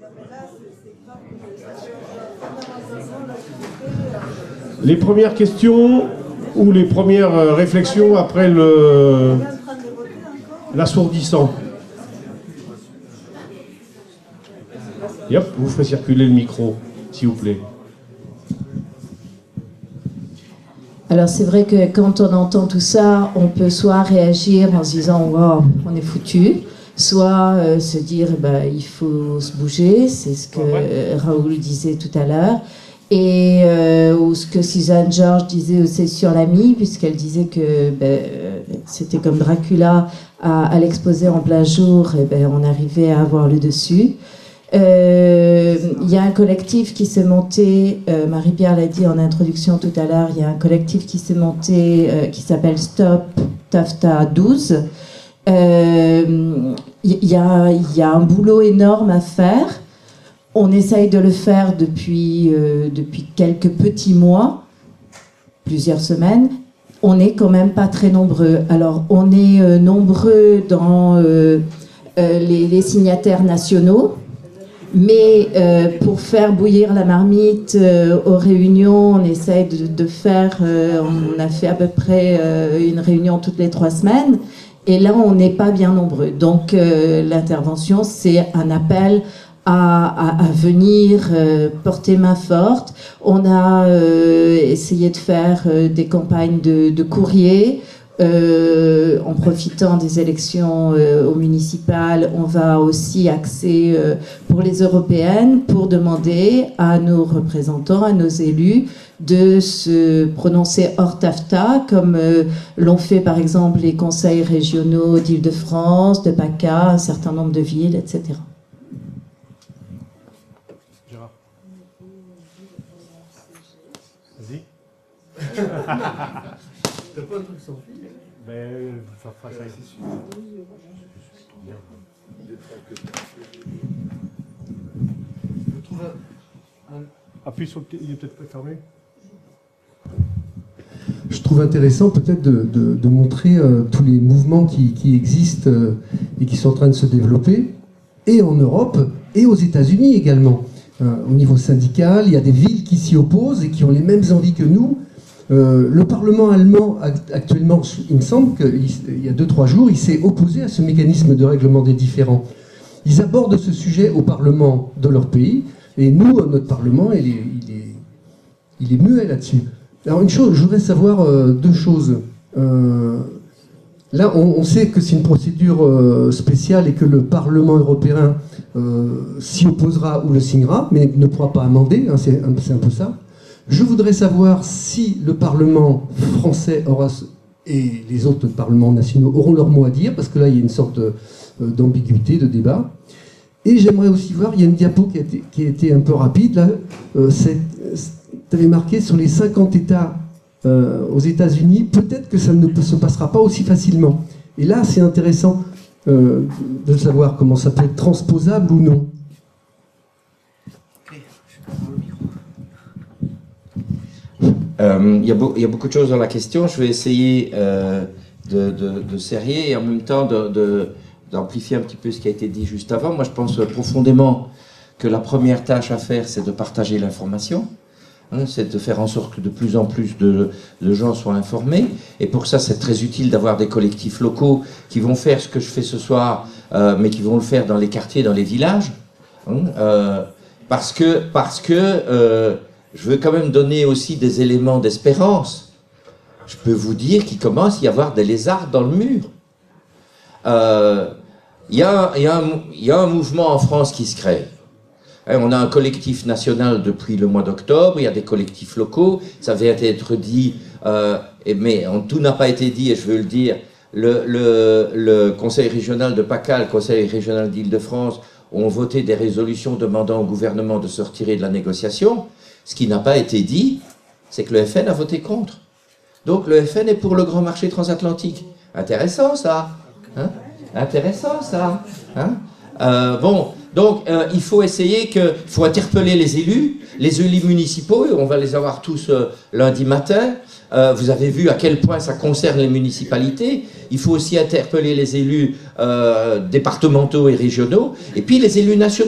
Les premières questions ou les premières réflexions après l'assourdissant. Yep, vous ferez circuler le micro, s'il vous plaît. Alors c'est vrai que quand on entend tout ça, on peut soit réagir en se disant « wow, on est foutu », soit se dire il faut se bouger, c'est ce que Raoul disait tout à l'heure, et ou ce que Suzanne George disait aussi sur l'ami, puisqu'elle disait que c'était comme Dracula à l'exposer en plein jour, et on arrivait à avoir le dessus. Il y a un collectif qui s'est monté, Marie-Pierre l'a dit en introduction tout à l'heure, il y a un collectif qui s'est monté qui s'appelle Stop TAFTA 12. Il y a un boulot énorme à faire. On essaye de le faire depuis quelques petits mois, plusieurs semaines. On n'est quand même pas très nombreux. Alors, on est nombreux dans les signataires nationaux, mais pour faire bouillir la marmite aux réunions, on essaye de faire... on a fait à peu près une réunion toutes les 3 semaines. Et là, on n'est pas bien nombreux. Donc, l'intervention, c'est un appel à venir porter main forte. On a essayé de faire des campagnes de courrier. En profitant des élections aux municipales, on va aussi axer pour les européennes pour demander à nos représentants, à nos élus, de se prononcer hors TAFTA, comme l'ont fait par exemple les conseils régionaux d'Île-de-France, de PACA, un certain nombre de villes, etc. Gérard. Vas-y. T'as pas un truc sans fil ? Ça fera ça ici. Appuie sur le... Il est peut-être pas fermé. Je trouve intéressant peut-être de montrer tous les mouvements qui existent et qui sont en train de se développer, et en Europe, et aux États-Unis également. Au niveau syndical, il y a des villes qui s'y opposent et qui ont les mêmes envies que nous. Le Parlement allemand, actuellement, il me semble qu'il y a 2-3 jours, il s'est opposé à ce mécanisme de règlement des différends. Ils abordent ce sujet au Parlement de leur pays, et nous, notre Parlement, il est muet là-dessus. Alors une chose, je voudrais savoir 2 choses. Là, on sait que c'est une procédure spéciale et que le Parlement européen s'y opposera ou le signera, mais ne pourra pas amender, hein, c'est un peu ça. Je voudrais savoir si le Parlement français et les autres parlements nationaux auront leur mot à dire, parce que là, il y a une sorte d'ambiguïté, de débat. Et j'aimerais aussi voir, il y a une diapo qui a été un peu rapide, là, tu avais marqué sur les 50 États aux États-Unis, peut-être que ça ne se passera pas aussi facilement. Et là, c'est intéressant de savoir comment ça peut être transposable ou non. Il y a beaucoup de choses dans la question. Je vais essayer de serrer et en même temps d'amplifier un petit peu ce qui a été dit juste avant. Moi, je pense profondément que la première tâche à faire, c'est de partager l'information. C'est de faire en sorte que de plus en plus de gens soient informés. Et pour ça, c'est très utile d'avoir des collectifs locaux qui vont faire ce que je fais ce soir, mais qui vont le faire dans les quartiers, dans les villages. Parce que je veux quand même donner aussi des éléments d'espérance. Je peux vous dire qu'il commence à y avoir des lézards dans le mur. Il y a un mouvement en France qui se crée. On a un collectif national depuis le mois d'octobre, il y a des collectifs locaux, ça vient d'être dit, mais tout n'a pas été dit, et je veux le dire, le conseil régional de PACA, le conseil régional d'Île-de-France ont voté des résolutions demandant au gouvernement de se retirer de la négociation. Ce qui n'a pas été dit, c'est que le FN a voté contre. Donc le FN est pour le grand marché transatlantique. Intéressant ça, hein? Intéressant ça, hein? Bon, donc il faut essayer il faut interpeller les élus municipaux, on va les avoir tous lundi matin. Vous avez vu à quel point ça concerne les municipalités. Il faut aussi interpeller les élus départementaux et régionaux, et puis les élus nationaux.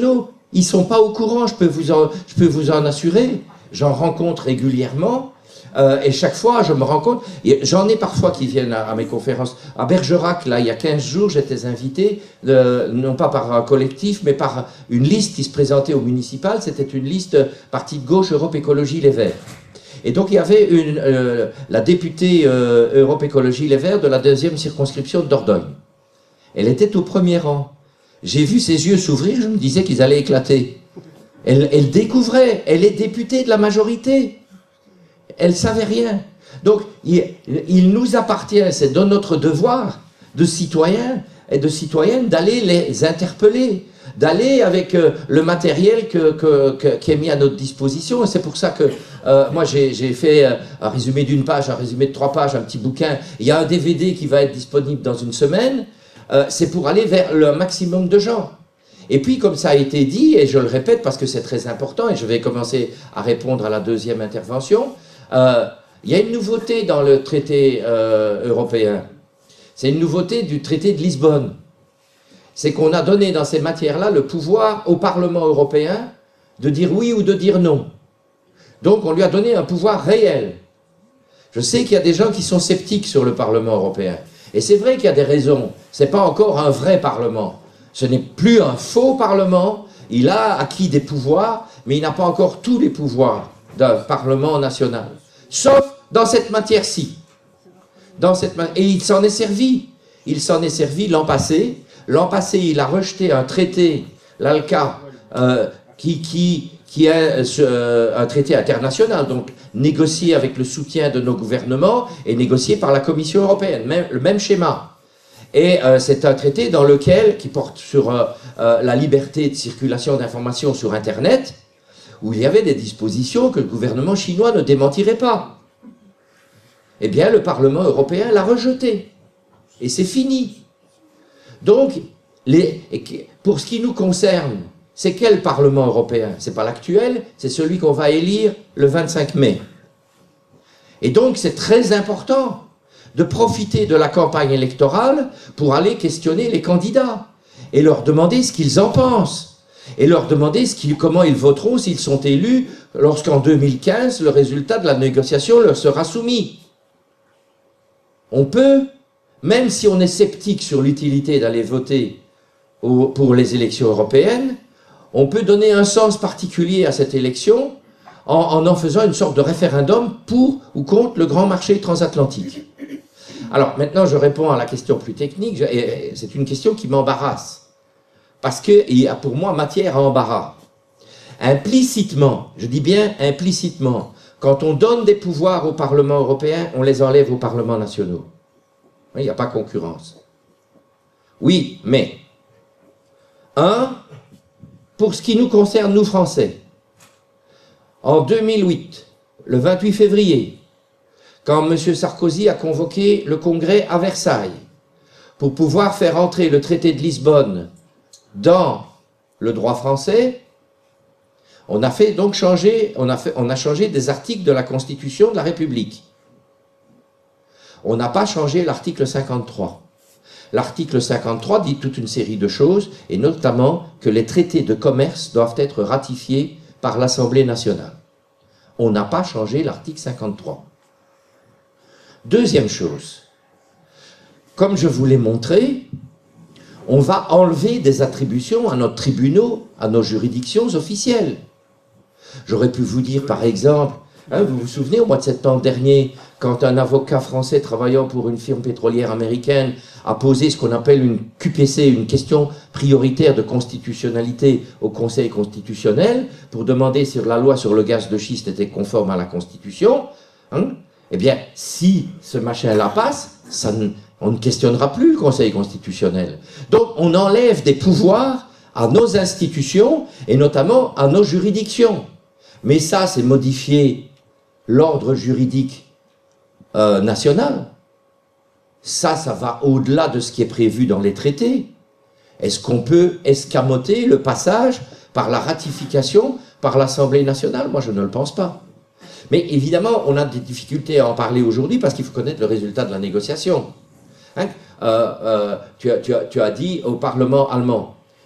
Ils sont pas au courant, je peux vous en assurer. J'en rencontre régulièrement. Et chaque fois, je me rends compte, j'en ai parfois qui viennent à mes conférences. À Bergerac, là, il y a 15 jours, j'étais invité, non pas par un collectif, mais par une liste qui se présentait au municipal. C'était une liste Parti de gauche, Europe Écologie Les Verts. Et donc, il y avait la députée Europe Écologie Les Verts de la 2e circonscription de Dordogne. Elle était au premier rang. J'ai vu ses yeux s'ouvrir, je me disais qu'ils allaient éclater. Elle découvrait, elle est députée de la majorité. Elle savait rien. Donc, il nous appartient, c'est de notre devoir de citoyens et de citoyennes d'aller les interpeller, d'aller avec le matériel qui est mis à notre disposition. Et c'est pour ça que moi, j'ai fait un résumé d'une page, un résumé de 3 pages, un petit bouquin. Il y a un DVD qui va être disponible dans une semaine. C'est pour aller vers le maximum de gens. Et puis, comme ça a été dit, et je le répète parce que c'est très important, et je vais commencer à répondre à la 2e intervention, il y a une nouveauté dans le traité européen. C'est une nouveauté du traité de Lisbonne. C'est qu'on a donné dans ces matières-là le pouvoir au Parlement européen de dire oui ou de dire non. Donc on lui a donné un pouvoir réel. Je sais qu'il y a des gens qui sont sceptiques sur le Parlement européen. Et c'est vrai qu'il y a des raisons. Ce n'est pas encore un vrai Parlement. Ce n'est plus un faux Parlement. Il a acquis des pouvoirs, mais il n'a pas encore tous les pouvoirs d'un Parlement national. Sauf dans cette matière-ci. Et il s'en est servi. Il s'en est servi l'an passé. L'an passé, il a rejeté un traité, l'ALCA, qui est un traité international, donc négocié avec le soutien de nos gouvernements et négocié par la Commission européenne, le même schéma. Et c'est un traité dans lequel, qui porte sur la liberté de circulation d'informations sur Internet, où il y avait des dispositions que le gouvernement chinois ne démentirait pas. Eh bien, le Parlement européen l'a rejeté. Et c'est fini. Donc, pour ce qui nous concerne, c'est quel Parlement européen? Ce n'est pas l'actuel, c'est celui qu'on va élire le 25 mai. Et donc, c'est très important de profiter de la campagne électorale pour aller questionner les candidats et leur demander ce qu'ils en pensent. Et leur demander comment ils voteront s'ils sont élus lorsqu'en 2015, le résultat de la négociation leur sera soumis. On peut, même si on est sceptique sur l'utilité d'aller voter pour les élections européennes, on peut donner un sens particulier à cette élection en faisant une sorte de référendum pour ou contre le grand marché transatlantique. Alors maintenant, je réponds à la question plus technique, et c'est une question qui m'embarrasse. Parce qu'il y a pour moi matière à embarras. Implicitement, je dis bien implicitement, quand on donne des pouvoirs au Parlement européen, on les enlève aux parlements nationaux. Il n'y a pas concurrence. Oui, mais, pour ce qui nous concerne, nous Français, en 2008, le 28 février, quand M. Sarkozy a convoqué le Congrès à Versailles pour pouvoir faire entrer le traité de Lisbonne dans le droit français, on a changé des articles de la Constitution de la République. On n'a pas changé l'article 53. L'article 53 dit toute une série de choses, et notamment que les traités de commerce doivent être ratifiés par l'Assemblée nationale. On n'a pas changé l'article 53. Deuxième chose, comme je vous l'ai montré, on va enlever des attributions à nos tribunaux, à nos juridictions officielles. J'aurais pu vous dire, par exemple, vous vous souvenez, au mois de septembre dernier, quand un avocat français travaillant pour une firme pétrolière américaine a posé ce qu'on appelle une QPC, une question prioritaire de constitutionnalité au Conseil constitutionnel, pour demander si la loi sur le gaz de schiste était conforme à la Constitution, eh bien, si ce machin-là passe, on ne questionnera plus le Conseil constitutionnel. Donc, on enlève des pouvoirs à nos institutions, et notamment à nos juridictions. Mais ça, c'est modifier l'ordre juridique national. Ça va au-delà de ce qui est prévu dans les traités. Est-ce qu'on peut escamoter le passage par la ratification par l'Assemblée nationale? Moi, je ne le pense pas. Mais évidemment, on a des difficultés à en parler aujourd'hui parce qu'il faut connaître le résultat de la négociation. Tu as dit au Parlement allemand,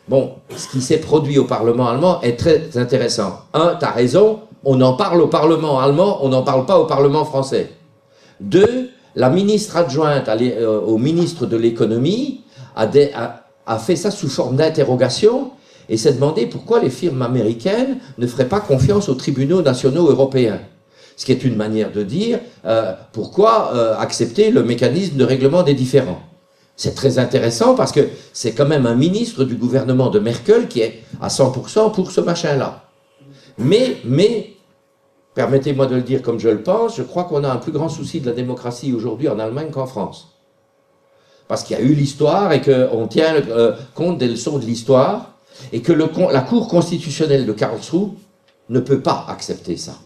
Bon, ce qui s'est produit au Parlement allemand est très intéressant. Un, tu as raison, on en parle au Parlement allemand, on n'en parle pas au Parlement français. Deux, la ministre adjointe au ministre de l'économie a fait ça sous forme d'interrogation et s'est demandé pourquoi les firmes américaines ne feraient pas confiance aux tribunaux nationaux européens. Ce qui est une manière de dire pourquoi accepter le mécanisme de règlement des différends. C'est très intéressant parce que c'est quand même un ministre du gouvernement de Merkel qui est à 100% pour ce machin-là. Mais, permettez-moi de le dire comme je le pense, je crois qu'on a un plus grand souci de la démocratie aujourd'hui en Allemagne qu'en France. Parce qu'il y a eu l'histoire et qu'on tient compte des leçons de l'histoire et que la Cour constitutionnelle de Karlsruhe ne peut pas accepter ça.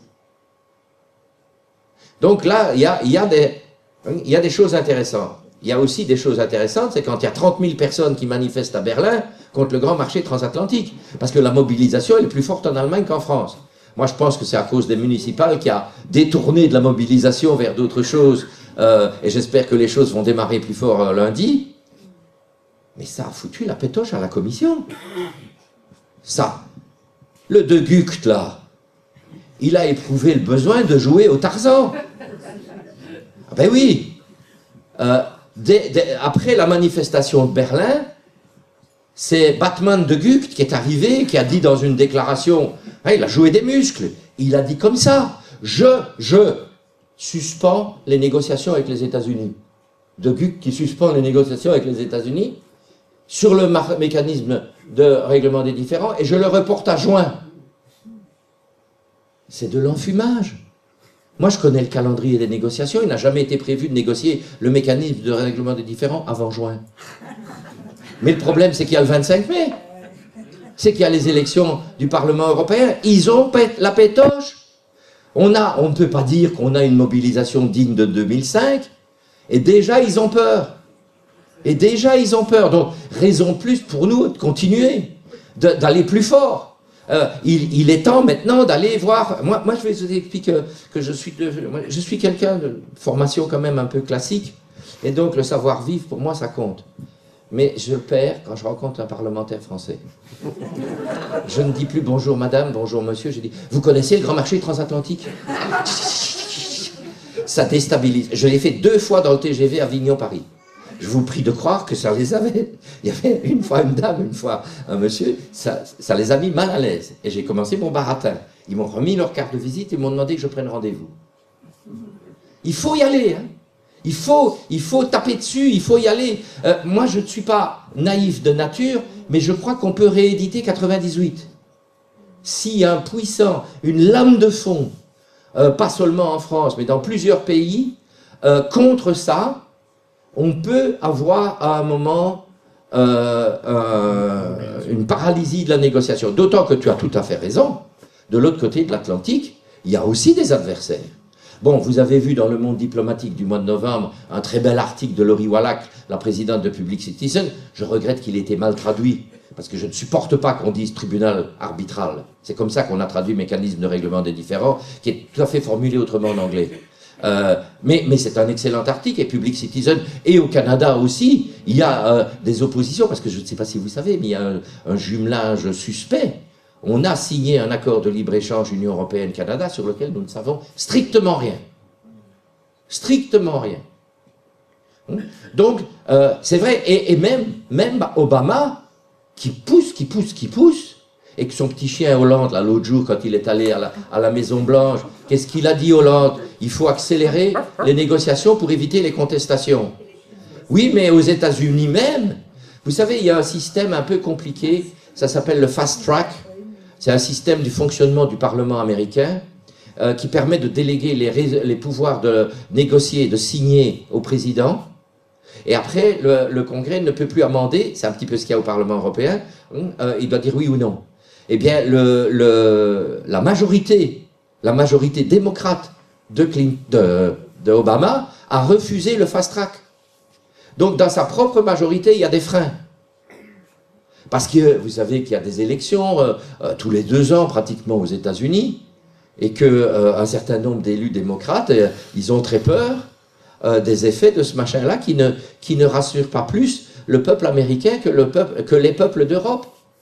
Donc là, il y a des choses intéressantes. Il y a aussi des choses intéressantes, c'est quand il y a 30 000 personnes qui manifestent à Berlin contre le grand marché transatlantique. Parce que la mobilisation elle est plus forte en Allemagne qu'en France. Moi, je pense que c'est à cause des municipales qui a détourné de la mobilisation vers d'autres choses. Et j'espère que les choses vont démarrer plus fort lundi. Mais ça a foutu la pétoche à la commission. Ça. Le De Gucht, là, il a éprouvé le besoin de jouer au Tarzan. Ah ben oui. Après la manifestation de Berlin, c'est Batman de Gucht qui est arrivé, qui a dit dans une déclaration, hein, il a joué des muscles, il a dit comme ça, je suspends les négociations avec les États-Unis. De Gucht qui suspend les négociations avec les États-Unis sur le mécanisme de règlement des différends, et je le reporte à juin. C'est de l'enfumage. Moi, je connais le calendrier des négociations. Il n'a jamais été prévu de négocier le mécanisme de règlement des différends avant juin. Mais le problème, c'est qu'il y a le 25 mai. C'est qu'il y a les élections du Parlement européen. Ils ont la pétoche. On ne peut pas dire qu'on a une mobilisation digne de 2005. Et déjà, ils ont peur. Donc, raison de plus pour nous de continuer, d'aller plus fort. Il est temps maintenant d'aller voir. Moi, je vais vous expliquer que je suis quelqu'un de formation quand même un peu classique, et donc le savoir-vivre, pour moi, ça compte. Mais je perds quand je rencontre un parlementaire français. Je ne dis plus bonjour madame, bonjour monsieur, je dis, vous connaissez le grand marché transatlantique? Ça déstabilise. Je l'ai fait 2 fois dans le TGV Avignon-Paris. Je vous prie de croire que ça les avait. Il y avait une fois une dame, une fois un monsieur, ça les a mis mal à l'aise. Et j'ai commencé mon baratin. Ils m'ont remis leur carte de visite et m'ont demandé que je prenne rendez-vous. Il faut y aller, hein. Il faut taper dessus, il faut y aller. Moi, je ne suis pas naïf de nature, mais je crois qu'on peut rééditer 98. S'il y a un puissant, une lame de fond, pas seulement en France, mais dans plusieurs pays, contre ça, on peut avoir à un moment une paralysie de la négociation. D'autant que tu as tout à fait raison. De l'autre côté de l'Atlantique, il y a aussi des adversaires. Bon, vous avez vu dans le Monde diplomatique du mois de novembre un très bel article de Laurie Wallach, la présidente de Public Citizen. Je regrette qu'il ait été mal traduit, parce que je ne supporte pas qu'on dise tribunal arbitral. C'est comme ça qu'on a traduit mécanisme de règlement des différends, qui est tout à fait formulé autrement en anglais. Mais c'est un excellent article, et Public Citizen, et au Canada aussi, il y a des oppositions, parce que je ne sais pas si vous savez, mais il y a un jumelage suspect. On a signé un accord de libre-échange Union Européenne-Canada sur lequel nous ne savons strictement rien. Strictement rien. Donc, c'est vrai, et même Obama, qui pousse, et que son petit chien Hollande, là, l'autre jour, quand il est allé à la Maison-Blanche, qu'est-ce qu'il a dit, Hollande? Il faut accélérer les négociations pour éviter les contestations. Oui, mais aux États-Unis même, vous savez, il y a un système un peu compliqué, ça s'appelle le fast track. C'est un système du fonctionnement du Parlement américain qui permet de déléguer les pouvoirs de négocier, de signer au président. Et après, le Congrès ne peut plus amender, c'est un petit peu ce qu'il y a au Parlement européen, il doit dire oui ou non. Eh bien, la majorité démocrate de Obama a refusé le fast track. Donc, dans sa propre majorité, il y a des freins. Parce que vous savez qu'il y a des élections tous les 2 ans pratiquement aux États-Unis, et qu'un certain nombre d'élus démocrates, ils ont très peur des effets de ce machin-là qui ne rassure pas plus le peuple américain que les peuples d'Europe.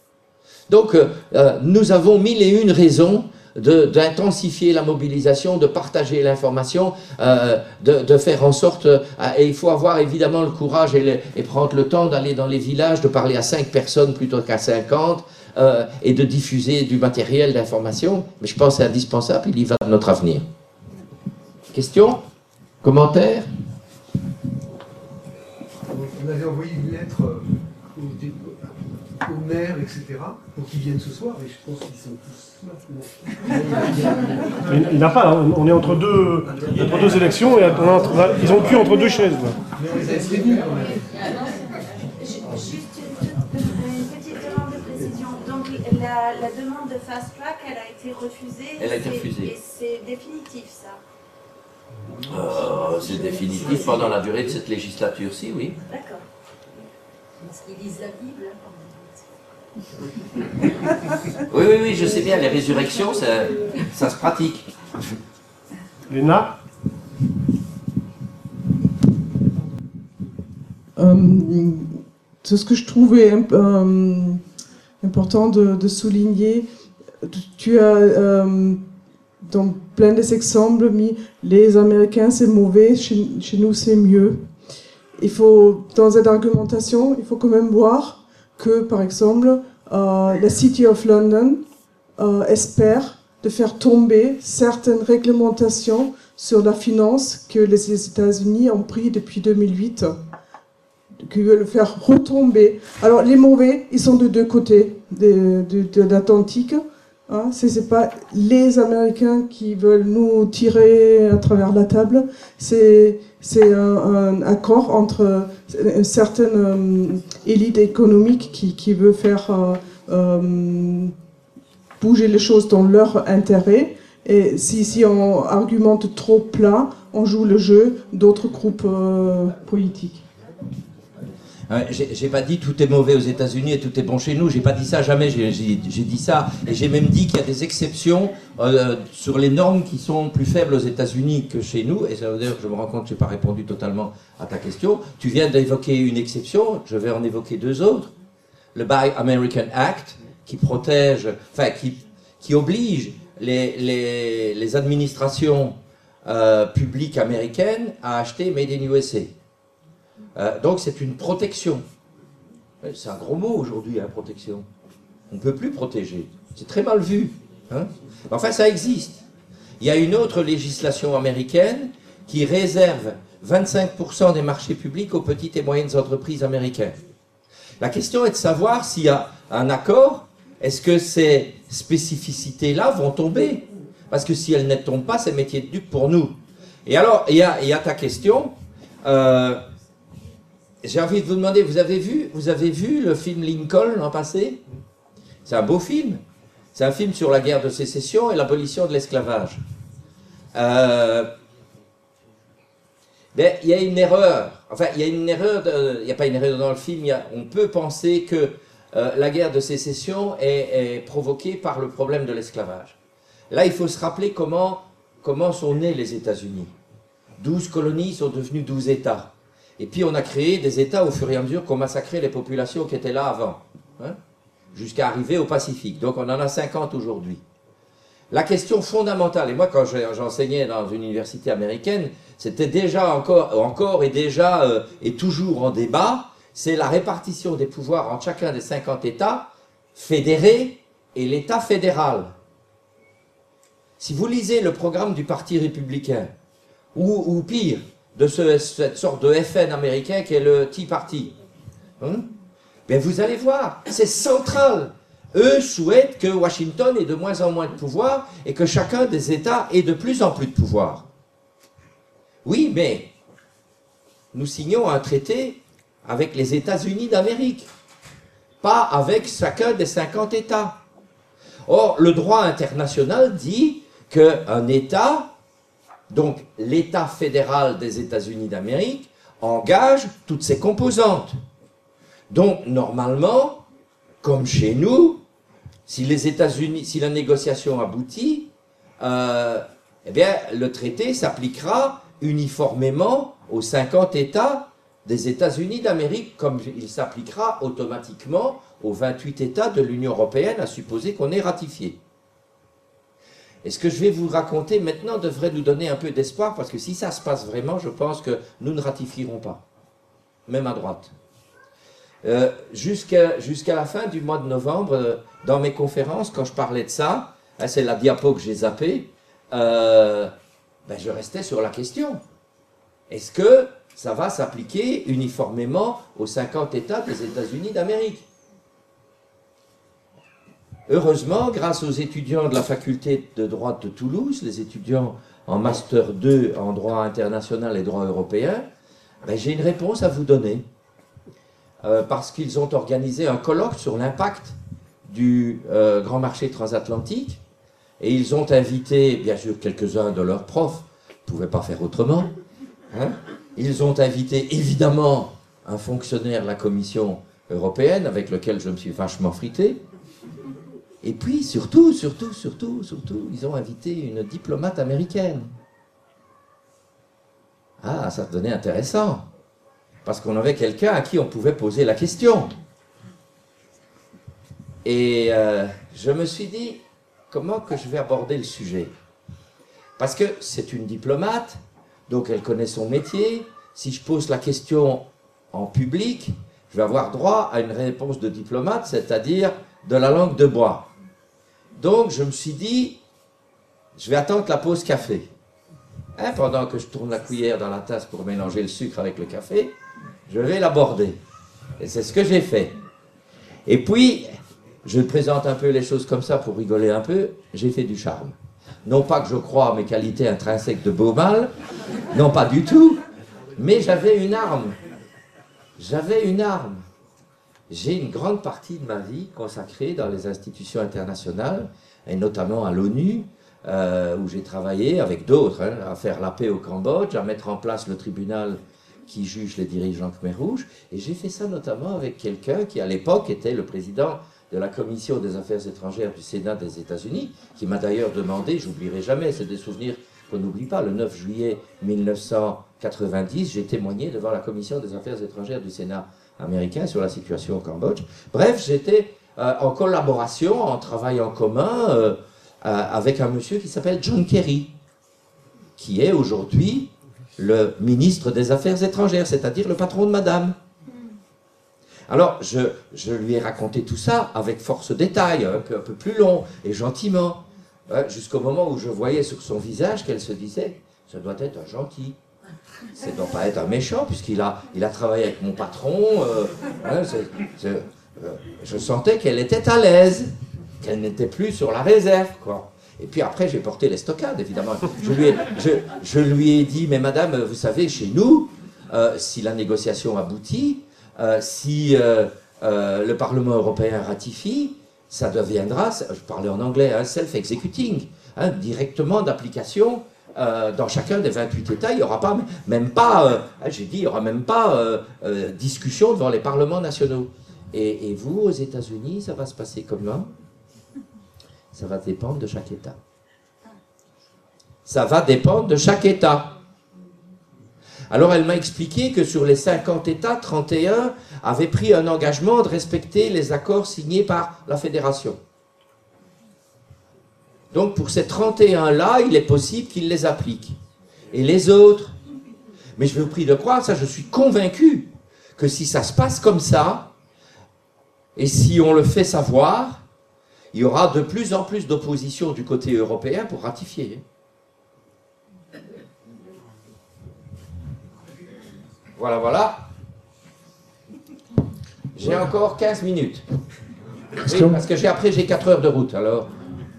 Donc, nous avons mille et une raisons d'intensifier la mobilisation, de partager l'information, de faire en sorte... et il faut avoir évidemment le courage et prendre le temps d'aller dans les villages, de parler à 5 personnes plutôt qu'à 50, et de diffuser du matériel d'information. Mais je pense que c'est indispensable, il y va de notre avenir. Questions? Commentaires? On avait envoyé une lettre au maire, etc., pour qu'ils viennent ce soir, et je pense qu'ils sont tous là. Il n'a pas, hein. On est entre deux élections, et ils ont le cul entre deux chaises. Là. Mais on les a prévenus quand même. Juste une petite demande de précision. Donc la demande de fast track, elle a été refusée. Elle a été refusée. Et c'est définitif, ça? C'est définitif pendant la durée de cette législature-ci, oui. D'accord. Parce qu'ils lisent la Bible. Oui, je sais bien, les résurrections, ça se pratique. Léna? C'est ce que je trouvais important de souligner. Tu as dans plein des exemples mis les Américains c'est mauvais, chez nous c'est mieux. Il faut, dans cette argumentation, il faut quand même voir que, par exemple, la City of London espère de faire tomber certaines réglementations sur la finance que les États-Unis ont pris depuis 2008, qui veulent le faire retomber. Alors les mauvais, ils sont de deux côtés de l'Atlantique. Hein, c'est pas les Américains qui veulent nous tirer à travers la table, c'est un accord entre une certaine élite économique qui veut faire bouger les choses dans leur intérêt. Et si on argumente trop plat, on joue le jeu d'autres groupes politiques. J'ai pas dit tout est mauvais aux États-Unis et tout est bon chez nous. J'ai pas dit ça jamais. J'ai dit ça et j'ai même dit qu'il y a des exceptions sur les normes qui sont plus faibles aux États-Unis que chez nous. Et ça veut dire que je me rends compte que j'ai pas répondu totalement à ta question. Tu viens d'évoquer une exception. Je vais en évoquer deux autres. Le Buy American Act qui protège, enfin qui oblige les administrations publiques américaines à acheter Made in USA. Donc c'est une protection. C'est un gros mot aujourd'hui, hein, protection. On ne peut plus protéger. C'est très mal vu. Hein. Enfin, ça existe. Il y a une autre législation américaine qui réserve 25% des marchés publics aux petites et moyennes entreprises américaines. La question est de savoir s'il y a un accord, est-ce que ces spécificités-là vont tomber? Parce que si elles ne tombent pas, c'est métier de dupe pour nous. Et alors, il y a ta question. J'ai envie de vous demander, vous avez vu le film Lincoln l'an passé? C'est un beau film. C'est un film sur la guerre de sécession et l'abolition de l'esclavage. Mais il y a une erreur. Enfin, il y a une erreur. Il n'y a pas une erreur dans le film. On peut penser que la guerre de sécession est provoquée par le problème de l'esclavage. Là, il faut se rappeler comment sont nés les États-Unis. 12 colonies sont devenues 12 États. Et puis on a créé des États au fur et à mesure qu'on massacrait les populations qui étaient là avant, hein, jusqu'à arriver au Pacifique. Donc on en a 50 aujourd'hui. La question fondamentale, et moi quand j'enseignais dans une université américaine, c'était déjà encore et toujours en débat, c'est la répartition des pouvoirs entre chacun des 50 États fédérés et l'État fédéral. Si vous lisez le programme du Parti républicain, ou pire, de cette sorte de FN américain qui est le Tea Party. Hein? Bien, vous allez voir, c'est central. Eux souhaitent que Washington ait de moins en moins de pouvoir et que chacun des États ait de plus en plus de pouvoir. Oui, mais nous signons un traité avec les États-Unis d'Amérique, pas avec chacun des 50 États. Or, le droit international dit qu'un État, donc l'État fédéral des États-Unis d'Amérique, engage toutes ses composantes. Donc normalement, comme chez nous, si la négociation aboutit, eh bien, le traité s'appliquera uniformément aux 50 États des États-Unis d'Amérique, comme il s'appliquera automatiquement aux 28 États de l'Union européenne, à supposer qu'on ait ratifié. Et ce que je vais vous raconter maintenant devrait nous donner un peu d'espoir, parce que si ça se passe vraiment, je pense que nous ne ratifierons pas, même à droite. Jusqu'à la fin du mois de novembre, dans mes conférences, quand je parlais de ça, hein, c'est la diapo que j'ai zappée, je restais sur la question. Est-ce que ça va s'appliquer uniformément aux 50 États des États-Unis d'Amérique? Heureusement, grâce aux étudiants de la faculté de droit de Toulouse, les étudiants en Master 2 en droit international et droit européen, j'ai une réponse à vous donner. Parce qu'ils ont organisé un colloque sur l'impact du grand marché transatlantique, et ils ont invité, bien sûr, quelques-uns de leurs profs, ils ne pouvaient pas faire autrement, hein. Ils ont invité, évidemment, un fonctionnaire de la Commission européenne, avec lequel je me suis vachement frité, et puis, surtout, ils ont invité une diplomate américaine. Ah, ça devenait intéressant. Parce qu'on avait quelqu'un à qui on pouvait poser la question. Et je me suis dit, comment que je vais aborder le sujet? Parce que c'est une diplomate, donc elle connaît son métier. Si je pose la question en public, je vais avoir droit à une réponse de diplomate, c'est-à-dire de la langue de bois. Donc je me suis dit, je vais attendre la pause café. Hein, pendant que je tourne la cuillère dans la tasse pour mélanger le sucre avec le café, je vais l'aborder. Et c'est ce que j'ai fait. Et puis, je présente un peu les choses comme ça pour rigoler un peu, j'ai fait du charme. Non pas que je croie à mes qualités intrinsèques de beau mal, non pas du tout, mais j'avais une arme. J'avais une arme. J'ai une grande partie de ma vie consacrée dans les institutions internationales, et notamment à l'ONU, où j'ai travaillé avec d'autres, hein, à faire la paix au Cambodge, à mettre en place le tribunal qui juge les dirigeants Khmer Rouge, et j'ai fait ça notamment avec quelqu'un qui à l'époque était le président de la Commission des Affaires étrangères du Sénat des États-Unis, qui m'a d'ailleurs demandé, j'oublierai jamais, c'est des souvenirs qu'on n'oublie pas, le 9 juillet 1990, j'ai témoigné devant la Commission des Affaires étrangères du Sénat américain sur la situation au Cambodge. Bref, j'étais en collaboration, en travail en commun, avec un monsieur qui s'appelle John Kerry, qui est aujourd'hui le ministre des Affaires étrangères, c'est-à-dire le patron de Madame. Alors, je lui ai raconté tout ça avec force détail, un peu plus long et gentiment, jusqu'au moment où je voyais sur son visage qu'elle se disait « ça doit être un gentil ». Ça ne doit pas être un méchant, puisqu'il a travaillé avec mon patron. Je sentais qu'elle était à l'aise, qu'elle n'était plus sur la réserve, quoi. Et puis après, j'ai porté les stockades, évidemment. Je lui ai dit, mais madame, vous savez, chez nous, si la négociation aboutit, si le Parlement européen ratifie, ça deviendra, je parlais en anglais, hein, self-executing, hein, directement d'application. Dans chacun des 28 États, il n'y aura pas, même pas, j'ai dit, il n'y aura même pas discussion devant les parlements nationaux. Et vous, aux États-Unis, ça va se passer comment? Ça va dépendre de chaque État. Ça va dépendre de chaque État. Alors elle m'a expliqué que sur les 50 États, 31 avaient pris un engagement de respecter les accords signés par la Fédération. Donc pour ces 31-là, il est possible qu'ils les appliquent. Et les autres? Mais je vous prie de croire, ça je suis convaincu, que si ça se passe comme ça, et si on le fait savoir, il y aura de plus en plus d'opposition du côté européen pour ratifier. Voilà, voilà. J'ai encore 15 minutes. Oui, parce que après j'ai 4 heures de route, alors...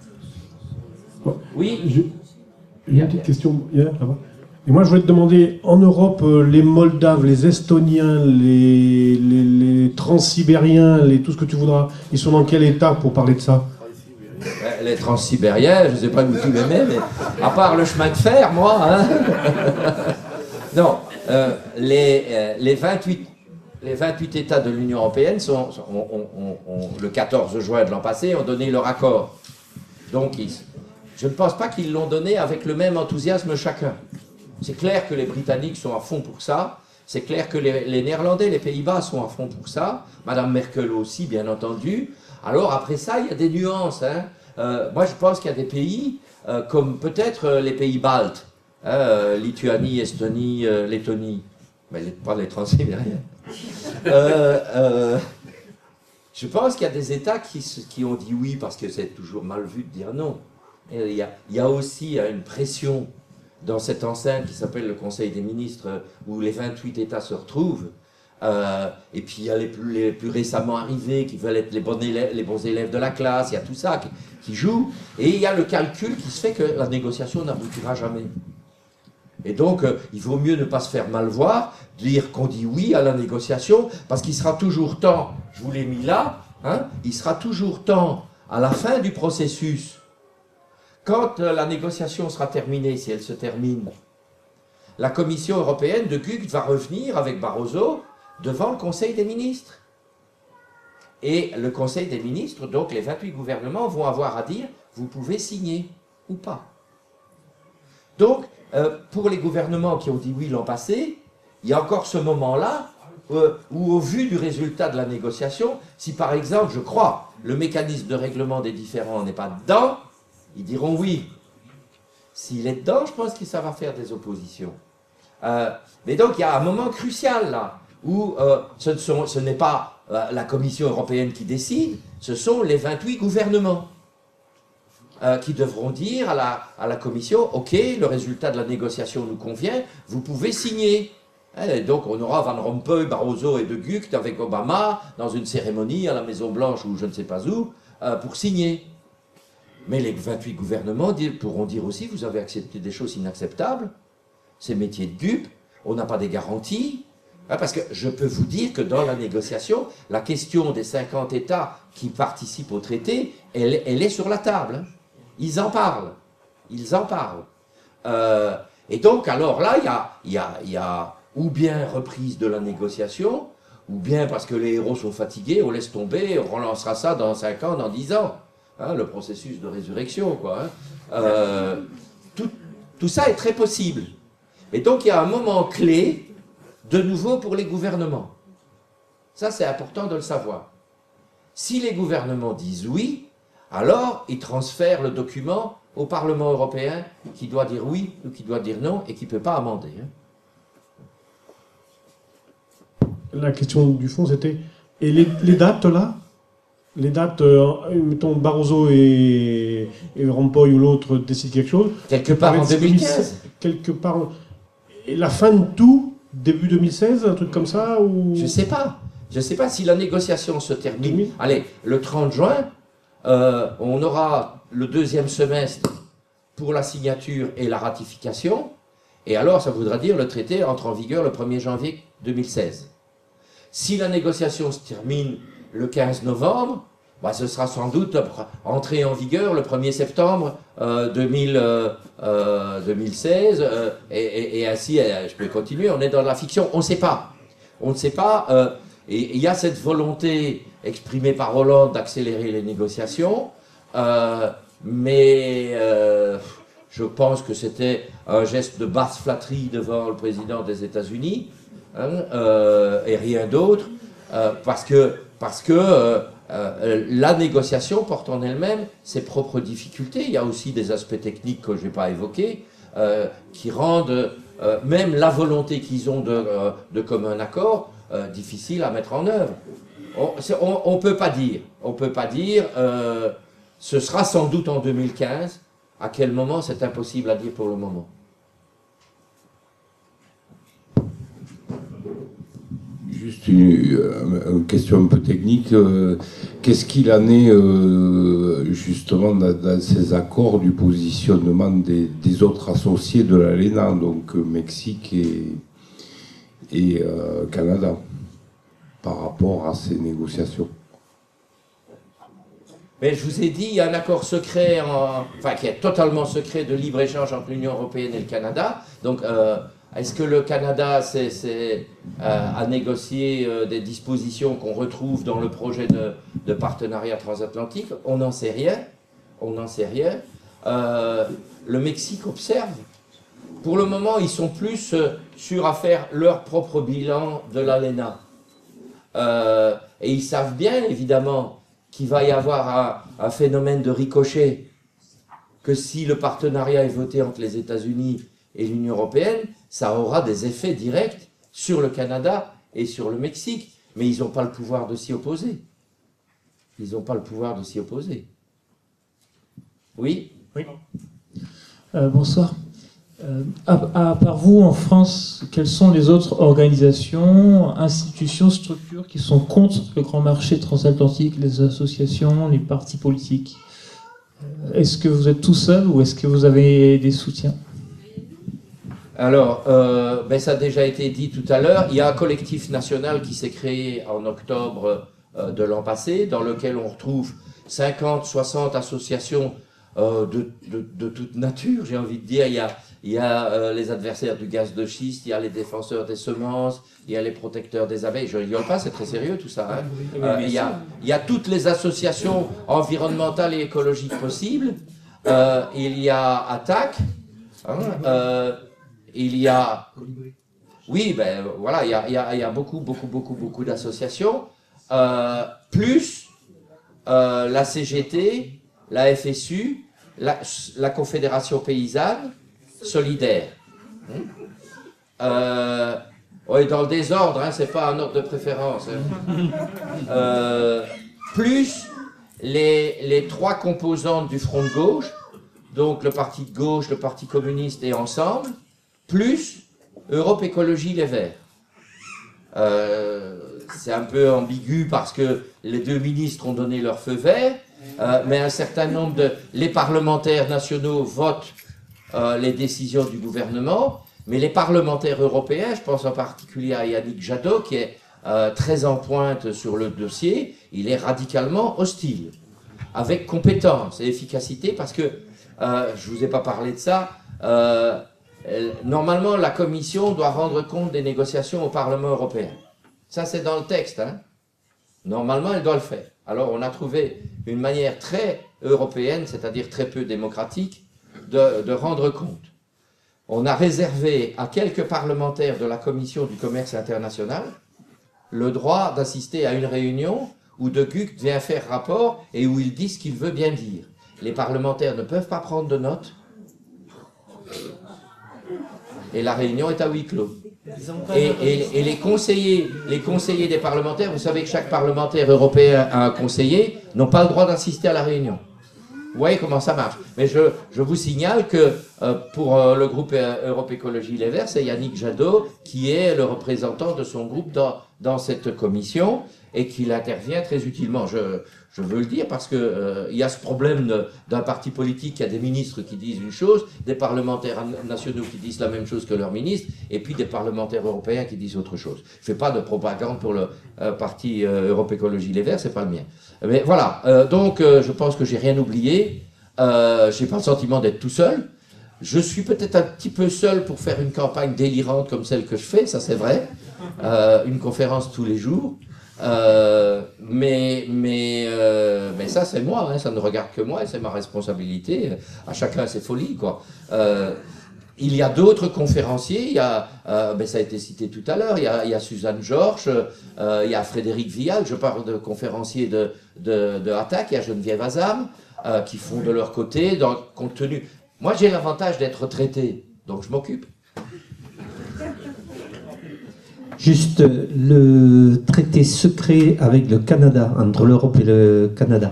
Oui. J'ai une petite question. Et moi, je voulais te demander, en Europe, les Moldaves, les Estoniens, les Transsibériens, tout ce que tu voudras, ils sont dans quel état pour parler de ça? Les Transsibériens, je ne sais pas où tu les mets, mais à part le chemin de fer, moi... Hein. Non, les 28 États de l'Union européenne, le 14 juin de l'an passé, ont donné leur accord. Donc, je ne pense pas qu'ils l'ont donné avec le même enthousiasme chacun. C'est clair que les Britanniques sont à fond pour ça, C'est clair que les Néerlandais, les Pays-Bas sont à fond pour ça. Madame Merkel aussi, bien entendu. Alors après ça, il y a des nuances. Hein. Moi, je pense qu'il y a des pays, comme peut-être les pays baltes, hein, Lituanie, Estonie, Lettonie, mais pas les Transsibériens. Je pense qu'il y a des États qui ont dit oui parce que c'est toujours mal vu de dire non. Et il y a aussi une pression dans cette enceinte qui s'appelle le Conseil des ministres où les 28 États se retrouvent. Et puis il y a les plus récemment arrivés qui veulent être les bons élèves de la classe, il y a tout ça qui joue. Et il y a le calcul qui se fait que la négociation n'aboutira jamais. Et donc, il vaut mieux ne pas se faire mal voir, dire qu'on dit oui à la négociation, parce qu'il sera toujours temps, je vous l'ai mis là, hein, il sera toujours temps, à la fin du processus, quand la négociation sera terminée, si elle se termine, la Commission européenne de Gucht va revenir avec Barroso devant le Conseil des ministres. Et le Conseil des ministres, donc les 28 gouvernements, vont avoir à dire, vous pouvez signer ou pas. Donc, pour les gouvernements qui ont dit oui l'an passé, il y a encore ce moment-là où, au vu du résultat de la négociation, si par exemple, je crois, le mécanisme de règlement des différends n'est pas dedans, ils diront oui. S'il est dedans, je pense que ça va faire des oppositions. Mais donc, il y a un moment crucial là, où ce n'est pas la Commission européenne qui décide, ce sont les 28 gouvernements. Qui devront dire à la Commission, ok, le résultat de la négociation nous convient, vous pouvez signer. Et donc on aura Van Rompuy, Barroso et De Gucht avec Obama dans une cérémonie à la Maison Blanche ou je ne sais pas où, pour signer. Mais les 28 gouvernements pourront dire aussi, vous avez accepté des choses inacceptables, c'est métier de dupe, on n'a pas des garanties. Parce que je peux vous dire que dans la négociation, la question des 50 États qui participent au traité, elle est sur la table. Ils en parlent. Ils en parlent. Et donc, alors là, il y a ou bien reprise de la négociation, ou bien parce que les héros sont fatigués, on laisse tomber, on relancera ça dans 5 ans, dans 10 ans. Hein, le processus de résurrection, quoi. Hein. Tout ça est très possible. Et donc, il y a un moment clé, de nouveau, pour les gouvernements. Ça, c'est important de le savoir. Si les gouvernements disent oui, alors ils transfèrent le document au Parlement européen qui doit dire oui ou qui doit dire non et qui ne peut pas amender. La question du fond, c'était... Et les dates, là? Les dates, mettons, Barroso et Rompuy ou l'autre décident quelque chose. Quelque part en 2015. Quelque part... Et la fin de tout, début 2016, un truc comme ça ou... Je ne sais pas. Je ne sais pas si la négociation se termine. Allez, le 30 juin... on aura le deuxième semestre pour la signature et la ratification, et alors ça voudra dire le traité entre en vigueur le 1er janvier 2016. Si la négociation se termine le 15 novembre, bah, ce sera sans doute entré en vigueur le 1er septembre 2016, et ainsi, je peux continuer, on est dans la fiction, on ne sait pas. On ne sait pas, et il y a cette volonté exprimé par Hollande d'accélérer les négociations, mais je pense que c'était un geste de basse flatterie devant le président des États-Unis, hein, et rien d'autre, parce que la négociation porte en elle-même ses propres difficultés. Il y a aussi des aspects techniques que je n'ai pas évoqués, qui rendent même la volonté qu'ils ont de commun accord difficile à mettre en œuvre. On ne peut pas dire, ce sera sans doute en 2015, à quel moment c'est impossible à dire pour le moment. Juste une question un peu technique, qu'est-ce qu'il en est justement dans ces accords du positionnement des autres associés de l'ALENA, donc Mexique et Canada, par rapport à ces négociations? Mais je vous ai dit, il y a un accord secret, qui est totalement secret de libre-échange entre l'Union européenne et le Canada. Donc, est-ce que le Canada a négocié des dispositions qu'on retrouve dans le projet de partenariat transatlantique? On n'en sait rien. Le Mexique observe. Pour le moment, ils sont plus sûrs à faire leur propre bilan de l'ALENA. Et ils savent bien, évidemment, qu'il va y avoir un phénomène de ricochet, que si le partenariat est voté entre les États-Unis et l'Union européenne, ça aura des effets directs sur le Canada et sur le Mexique. Mais ils n'ont pas le pouvoir de s'y opposer. Ils n'ont pas le pouvoir de s'y opposer. Oui ? Oui. Bonsoir. À part vous, en France, quelles sont les autres organisations, institutions, structures qui sont contre le grand marché transatlantique, les associations, les partis politiques ? Est-ce que vous êtes tout seul ou est-ce que vous avez des soutiens ? Alors, ça a déjà été dit tout à l'heure, il y a un collectif national qui s'est créé en octobre de l'an passé, dans lequel on retrouve 50, 60 associations de toute nature, j'ai envie de dire. Il y a les adversaires du gaz de schiste, il y a les défenseurs des semences, il y a les protecteurs des abeilles. Je rigole pas, c'est très sérieux tout ça. Hein. Il y a toutes les associations environnementales et écologiques possibles. Il y a ATTAC. Hein, il y a... Oui, ben voilà, il y a beaucoup d'associations. Plus la CGT, la FSU, la Confédération paysanne, Solidaire. Oui, dans le désordre, hein, c'est pas un ordre de préférence. Hein. Plus les trois composantes du front de gauche, donc le parti de gauche, le parti communiste et Ensemble, plus Europe Écologie Les Verts. C'est un peu ambigu parce que les deux ministres ont donné leur feu vert, mais un certain nombre les parlementaires nationaux votent les décisions du gouvernement, mais les parlementaires européens, je pense en particulier à Yannick Jadot, qui est très en pointe sur le dossier, il est radicalement hostile, avec compétence et efficacité, parce que, je ne vous ai pas parlé de ça, normalement la Commission doit rendre compte des négociations au Parlement européen. Ça c'est dans le texte, hein. Normalement elle doit le faire. Alors on a trouvé une manière très européenne, c'est-à-dire très peu démocratique, de rendre compte. On a réservé à quelques parlementaires de la Commission du commerce international le droit d'assister à une réunion où De Gucht vient faire rapport et où il dit ce qu'il veut bien dire. Les parlementaires ne peuvent pas prendre de notes et la réunion est à huis clos. Et les conseillers des parlementaires, vous savez que chaque parlementaire européen a un conseiller, n'ont pas le droit d'assister à la réunion. Vous voyez comment ça marche. Mais je vous signale que pour le groupe Europe Écologie Les Verts, c'est Yannick Jadot qui est le représentant de son groupe dans cette commission et qu'il intervient très utilement. Je veux le dire parce que il y a ce problème d'un parti politique qui a des ministres qui disent une chose, des parlementaires nationaux qui disent la même chose que leurs ministres, et puis des parlementaires européens qui disent autre chose. Je fais pas de propagande pour le parti Europe Écologie Les Verts, c'est pas le mien. Mais voilà, donc je pense que j'ai rien oublié. J'ai pas le sentiment d'être tout seul. Je suis peut-être un petit peu seul pour faire une campagne délirante comme celle que je fais, ça c'est vrai. Une conférence tous les jours. Mais ça c'est moi, hein, ça ne regarde que moi et c'est ma responsabilité. À chacun ses folies, quoi. Il y a d'autres conférenciers, il y a, ça a été cité tout à l'heure, il y a Suzanne Georges, il y a Frédéric Vial, je parle de conférenciers de ATTAC, il y a Geneviève Azam, qui font de leur côté, compte tenu... Moi j'ai l'avantage d'être retraité, donc je m'occupe. Juste le traité secret avec le Canada, entre l'Europe et le Canada.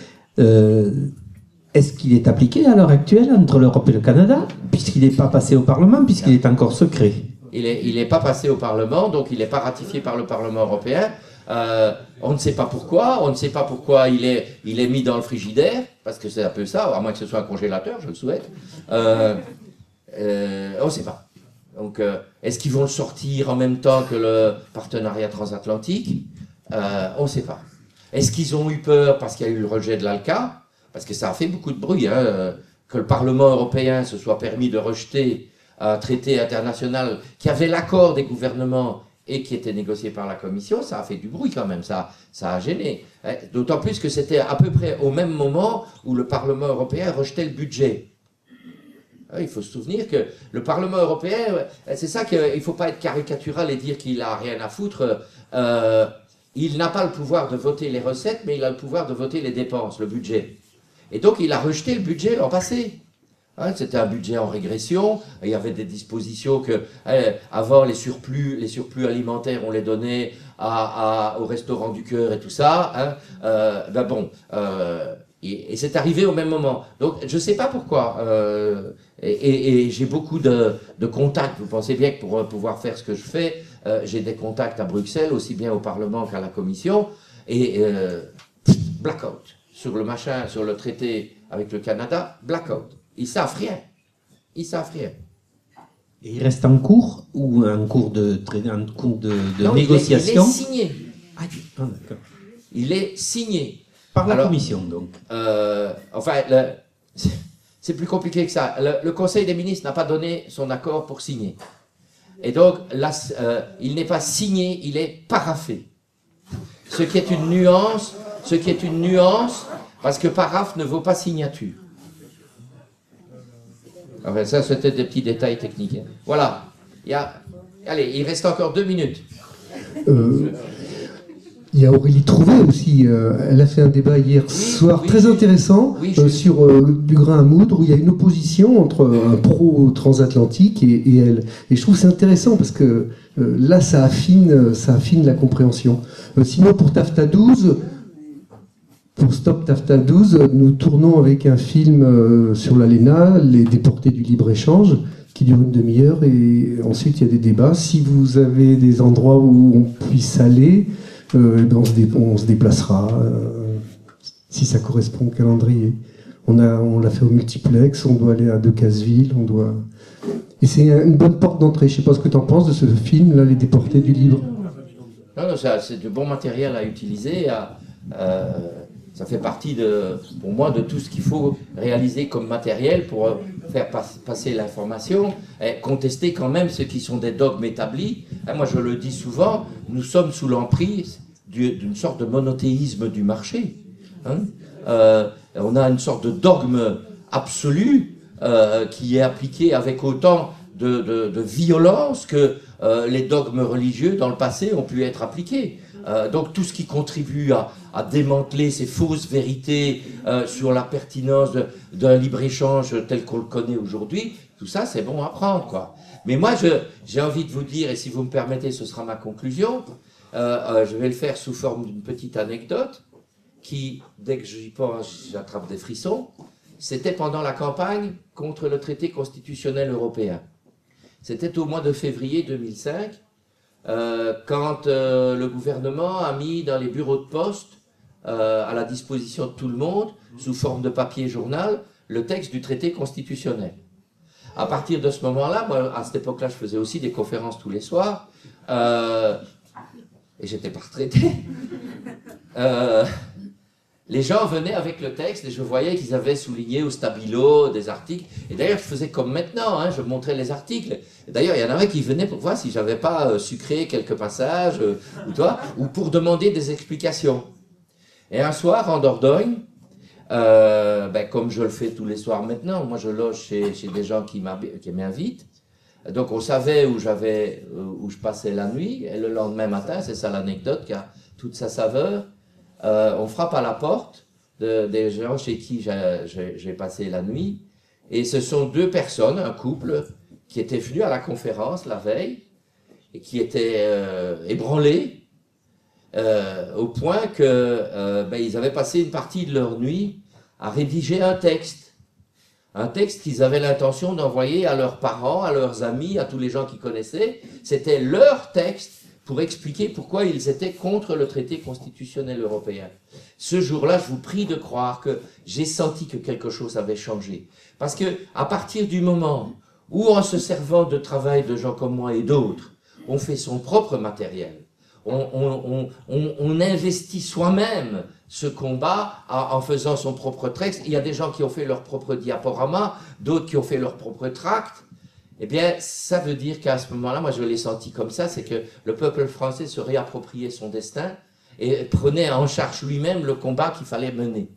Est-ce qu'il est appliqué à l'heure actuelle entre l'Europe et le Canada, puisqu'il n'est pas passé au Parlement, puisqu'il est encore secret? Il n'est pas passé au Parlement, donc il n'est pas ratifié par le Parlement européen. On ne sait pas pourquoi il est mis dans le frigidaire, parce que c'est un peu ça, à moins que ce soit un congélateur, je le souhaite. On ne sait pas. Donc, est-ce qu'ils vont le sortir en même temps que le partenariat transatlantique? On ne sait pas. Est-ce qu'ils ont eu peur parce qu'il y a eu le rejet de l'ALCA? Parce que ça a fait beaucoup de bruit, hein, que le Parlement européen se soit permis de rejeter un traité international qui avait l'accord des gouvernements et qui était négocié par la Commission. Ça a fait du bruit quand même, ça a gêné. D'autant plus que c'était à peu près au même moment où le Parlement européen rejetait le budget. Il faut se souvenir que le Parlement européen, c'est ça qu'il ne faut pas être caricatural et dire qu'il n'a rien à foutre. Il n'a pas le pouvoir de voter les recettes, mais il a le pouvoir de voter les dépenses, le budget. Et donc il a rejeté le budget l'an passé. C'était un budget en régression, il y avait des dispositions que, avant les surplus alimentaires, on les donnait au restaurant du cœur et tout ça. Et c'est arrivé au même moment. Donc je ne sais pas pourquoi. Et j'ai beaucoup de contacts. Vous pensez bien que pour pouvoir faire ce que je fais, j'ai des contacts à Bruxelles, aussi bien au Parlement qu'à la Commission. Et blackout sur le machin, sur le traité avec le Canada, blackout. Ils savent rien. Ils savent rien. Et il reste en cours ou en cours de Non, négociation? Il est signé. D'accord. Il est signé. Par la Commission, donc. C'est plus compliqué que ça. Le Conseil des ministres n'a pas donné son accord pour signer. Et donc, là, il n'est pas signé, il est paraphé. Ce qui est une nuance, parce que paraphe ne vaut pas signature. Enfin, ça, c'était des petits détails techniques. Voilà. Allez, il reste encore 2 minutes. Il y a Aurélie Trouvé aussi. Elle a fait un débat hier soir très intéressant sur du grain à moudre, où il y a une opposition entre un pro-transatlantique et elle. Et je trouve c'est intéressant parce que là, ça affine la compréhension. Sinon, pour TAFTA 12... Pour Stop TAFTA 12, nous tournons avec un film sur l'ALENA, les déportés du libre-échange, qui dure une demi-heure, et ensuite il y a des débats. Si vous avez des endroits où on puisse aller, on se déplacera, si ça correspond au calendrier. On l'a fait au multiplex, on doit aller à Decazeville, Et c'est une bonne porte d'entrée. Je ne sais pas ce que tu en penses de ce film, là, Les déportés du libre. Non, c'est du bon matériel à utiliser, ça fait partie, pour moi, de tout ce qu'il faut réaliser comme matériel pour faire passer l'information, et contester quand même ce qui sont des dogmes établis. Moi, je le dis souvent, nous sommes sous l'emprise d'une sorte de monothéisme du marché. On a une sorte de dogme absolu qui est appliqué avec autant de violence que les dogmes religieux dans le passé ont pu être appliqués. Donc tout ce qui contribue à démanteler ces fausses vérités sur la pertinence d'un libre-échange tel qu'on le connaît aujourd'hui, tout ça c'est bon à prendre, quoi. Mais moi j'ai envie de vous dire, et si vous me permettez ce sera ma conclusion, je vais le faire sous forme d'une petite anecdote qui, dès que j'y pense, j'attrape des frissons. C'était pendant la campagne contre le traité constitutionnel européen. C'était au mois de février 2005. Quand le gouvernement a mis dans les bureaux de poste à la disposition de tout le monde, sous forme de papier journal, le texte du traité constitutionnel. À partir de ce moment-là, moi, à cette époque-là, je faisais aussi des conférences tous les soirs, et j'étais pas retraité. Les gens venaient avec le texte et je voyais qu'ils avaient souligné au stabilo des articles. Et d'ailleurs, je faisais comme maintenant, je montrais les articles. D'ailleurs, il y en avait qui venaient pour voir si j'avais pas sucré quelques passages, ou pour demander des explications. Et un soir, en Dordogne, comme je le fais tous les soirs maintenant, moi je loge chez des gens qui m'invitent. Donc on savait où je passais la nuit, et le lendemain matin, c'est ça l'anecdote qui a toute sa saveur. On frappe à la porte des gens chez qui j'ai passé la nuit, et ce sont 2 personnes, un couple, qui étaient venus à la conférence la veille, et qui étaient ébranlés, au point que ils avaient passé une partie de leur nuit à rédiger un texte qu'ils avaient l'intention d'envoyer à leurs parents, à leurs amis, à tous les gens qu'ils connaissaient. C'était leur texte pour expliquer pourquoi ils étaient contre le traité constitutionnel européen. Ce jour-là, je vous prie de croire que j'ai senti que quelque chose avait changé. Parce que à partir du moment où, en se servant de travail de gens comme moi et d'autres, on fait son propre matériel, on investit soi-même ce combat en faisant son propre texte. Il y a des gens qui ont fait leur propre diaporama, d'autres qui ont fait leur propre tract. Eh bien, ça veut dire qu'à ce moment-là, moi je l'ai senti comme ça, c'est que le peuple français se réappropriait son destin et prenait en charge lui-même le combat qu'il fallait mener.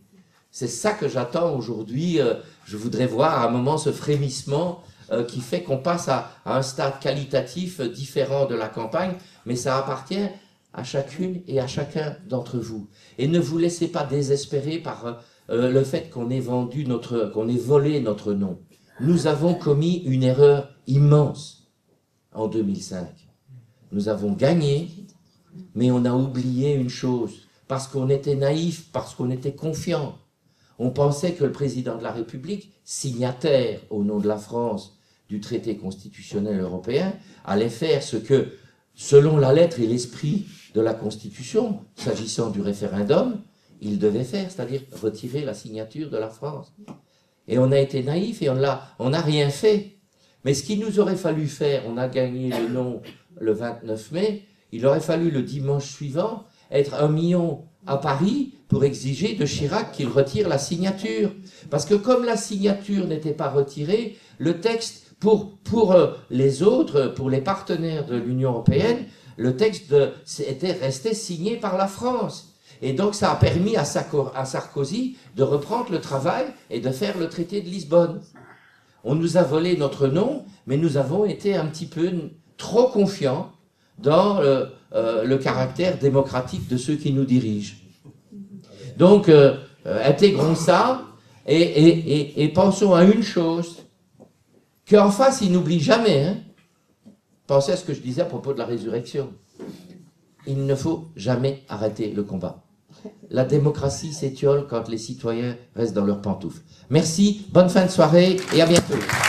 C'est ça que j'attends aujourd'hui. Je voudrais voir à un moment ce frémissement qui fait qu'on passe à un stade qualitatif différent de la campagne, mais ça appartient à chacune et à chacun d'entre vous. Et ne vous laissez pas désespérer par le fait qu'on ait qu'on ait volé notre nom. Nous avons commis une erreur immense en 2005. Nous avons gagné, mais on a oublié une chose, parce qu'on était naïf, parce qu'on était confiant. On pensait que le président de la République, signataire au nom de la France du traité constitutionnel européen, allait faire ce que, selon la lettre et l'esprit de la Constitution, s'agissant du référendum, il devait faire, c'est-à-dire retirer la signature de la France. Et on a été naïf et on n'a rien fait. Mais ce qu'il nous aurait fallu faire, on a gagné le nom le 29 mai, il aurait fallu le dimanche suivant être 1 million à Paris pour exiger de Chirac qu'il retire la signature. Parce que comme la signature n'était pas retirée, le texte, pour les autres, pour les partenaires de l'Union européenne, le texte était resté signé par la France. Et donc ça a permis à Sarkozy de reprendre le travail et de faire le traité de Lisbonne. On nous a volé notre nom, mais nous avons été un petit peu trop confiants dans le caractère démocratique de ceux qui nous dirigent. Donc, intégrons ça et pensons à une chose, qu'en face, ils n'oublient jamais. Hein. Pensez à ce que je disais à propos de la résurrection. Il ne faut jamais arrêter le combat. La démocratie s'étiole quand les citoyens restent dans leurs pantoufles. Merci, bonne fin de soirée et à bientôt.